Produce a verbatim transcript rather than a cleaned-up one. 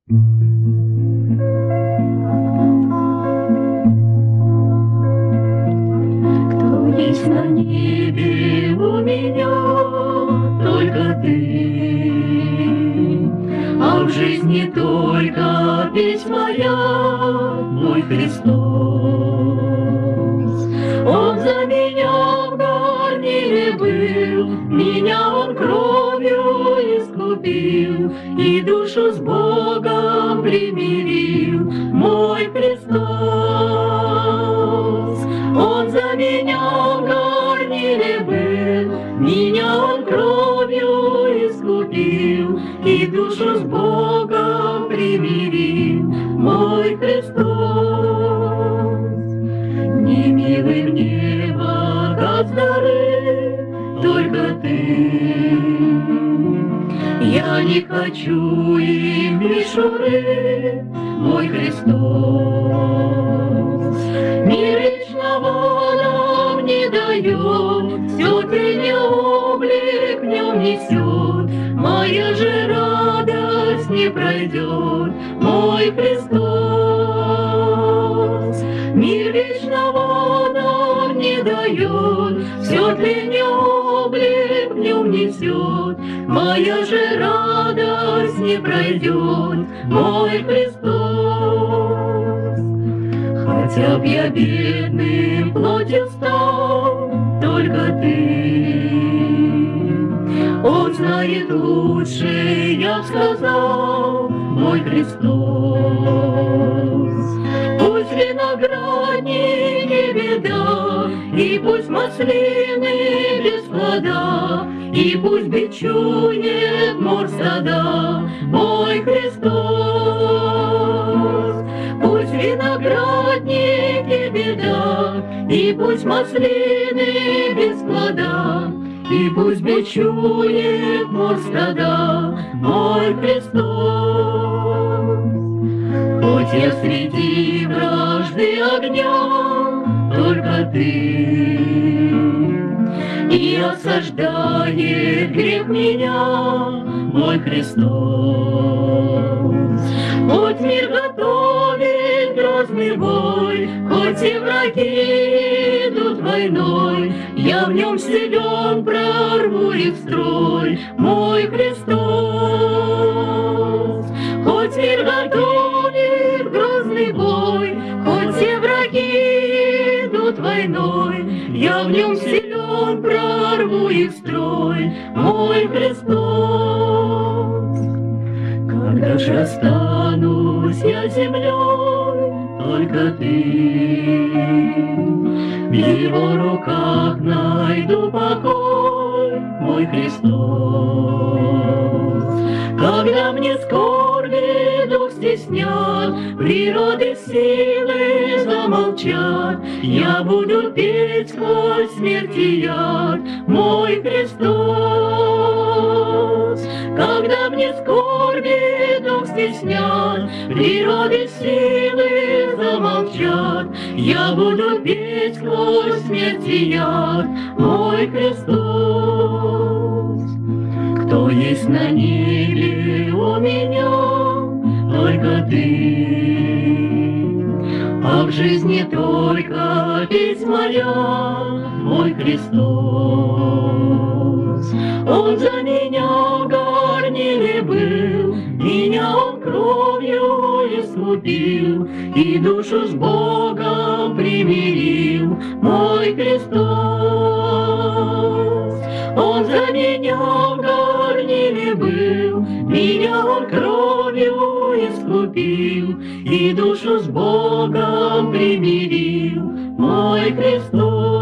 Кто есть на небе у меня, только ты, а в жизни только песнь моя, мой Христос. Он за меня в горниле был, меня Он кровью искупил и душу с Богом примирил, мой Христос. Он за меня в горниле был, меня Он кровью искупил и душу с Богом примирил, мой Христос. Не милый мне богатырь, только ты. Я не хочу им мишуры, мой Христос. Мир вечного нам не дает, все тени облик в нем несет, моя же радость не пройдет, мой Христос. Мир вечного нам не дает, все тени облик в нем несет, моя же радость не пройдет, мой Христос. Хотя б я бедным плотью стал, только ты. Он знает лучше, я б сказал, мой Христос. Пусть виноградник не беда, и пусть маслины без плода, и пусть бичует мор стада, мой Христос. Пусть виноградник не беда, и пусть маслины без плода, и пусть бичует мор стада, мой Христос. Хоть я среди вражды огня, только ты, и осаждает грех меня, мой Христос. Хоть мир готовит грозный бой, хоть и враги идут войной, я в нем силен, прорву их строй, мой Христос. Хоть мир готовит грозный бой, хоть и враги идут войной, я в нем силен, прорву их строй, мой Христос. Когда ж расстанусь я с землей, только ты, в его руках найду покой, мой Христос. Когда мне скорби дух стеснят, природы силы замолчат, я буду петь сквозь смерть и яд, мой Христос. Когда мне скорби дух стеснят, природы силы замолчат, я буду петь сквозь смерть и яд, мой Христос. Кто есть на небе у меня, только ты, а в жизни только песнь моя, мой Христос. Он за меня в горниле был, меня Он кровью искупил и душу с Богом примирил, мой Христос. Он за меня в горниле был, меня Он кровью искупил и душу с Богом примирил, мой Христос.